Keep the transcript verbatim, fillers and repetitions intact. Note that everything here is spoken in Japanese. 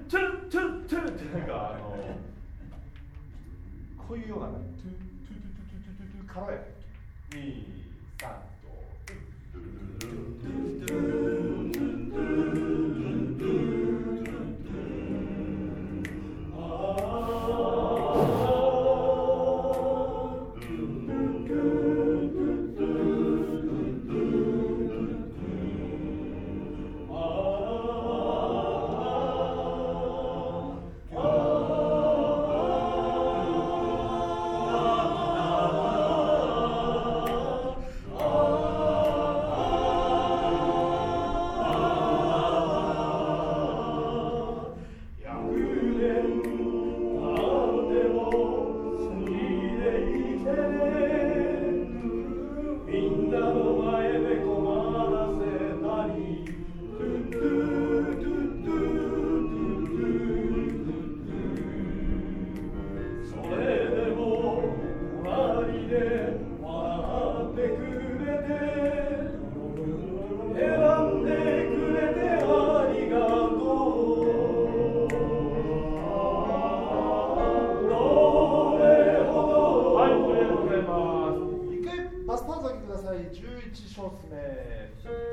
トゥトゥトゥってなんかあのこういうようなトゥトゥトゥトゥトゥトゥトゥからやにさんとじゅういちショーツ目。